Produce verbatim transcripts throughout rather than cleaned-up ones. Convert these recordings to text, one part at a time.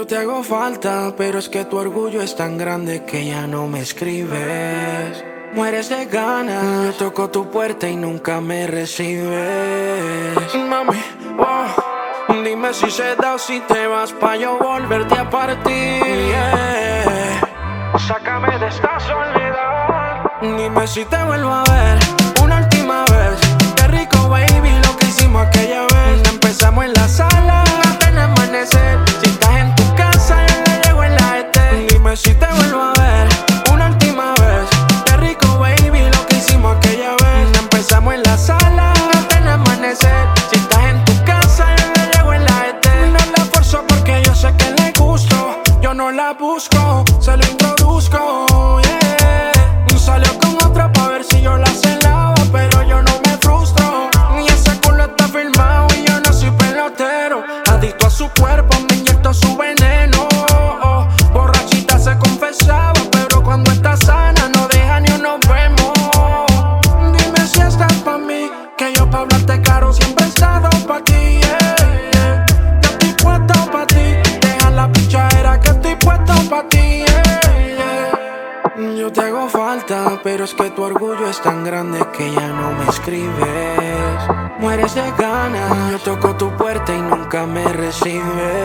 Yo te hago falta, pero es que tu orgullo es tan grande que ya no me escribes. Mueres de ganas, yo toco tu puerta y nunca me recibes. Mami, oh, dime si se da o si te vas pa' yo volverte a partir, yeah. Sácame de esta soledad. Dime si te vuelvo a ver una última vez. Qué rico, baby, lo que hicimos aquella vez. Empezamos en la sala hasta el amanecer. Si estás en tu casa, yo le llego en la E T. Dime si te vuelvo a ver una última vez. Qué rico, baby, lo que hicimos aquella vez. Empezamos en la sala hasta el amanecer. Si estás en tu casa, yo le llego en la E T. No la forzo porque yo sé que le gusto. Yo no la busco, se lo introduzco, yeah. Salió con otra pa' ver si yo la celaba, pero yo no me frustro. Ni ese culo está firmado y yo no soy pelotero. Adicto a su cuerpo, me inyecto su veneno. Oh, borrachita se confesaba, pero cuando está sana no deja ni unos vemos. Dime si estás pa' mí, que yo pa' hablarte caro siempre he estado pa' ti, yeah, yeah. Yo estoy puesto pa' ti, deja la pichadera que estoy puesto pa' ti, yeah, yeah. Yo te hago falta, pero es que tu orgullo es tan grande que ya no me escribes. Mueres de ganas, yo toco tu puerta y nunca me recibes.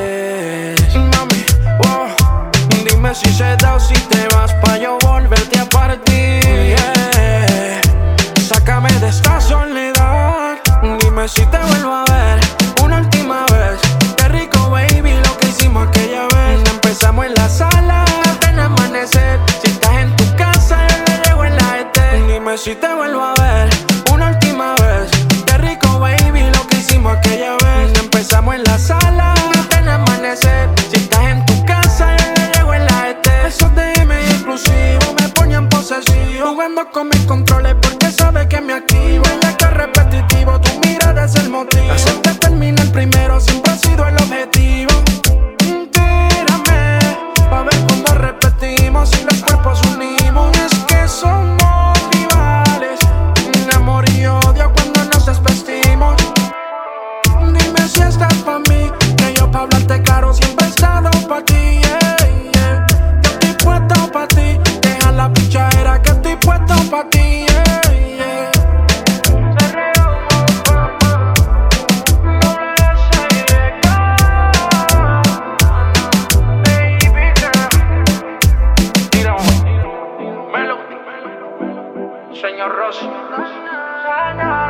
Mami, oh, dime si se da o si te vas pa' yo volverte a partir, yeah. Sácame de esta soledad. Dime si te vuelvo a ver una última vez. Qué rico, baby, lo que hicimos aquella vez. Empezamos en la sala hasta el amanecer. Si estás en tu casa, yo le llego en la E T. Dime si te vuelvo a ver una última vez. Qué rico, baby, lo que hicimos aquella vez. Empezamos en la sala hasta el amanecer. Si estás en tu casa, yo le llego en la E T. Esos D M exclusivos me ponían posesivo, jugando con mis controles porque sabe que me activo. Ya que es repetitivo, tu mirada es el motivo. Hacer que termine el primero siempre ha sido el objetivo. Tírame pa' ver cuando repetimos y los cuerpos unimos. Es que somos rivales, amor y odio cuando nos desvestimos. Dime si estás pa' mí, que yo pa' hablarte caro siempre he estado pa' ti, yeah, yeah. Yo estoy puesto pa' ti, deja la pichadera que estoy puesto pa' ti, yeah, yeah. Señor Rossi.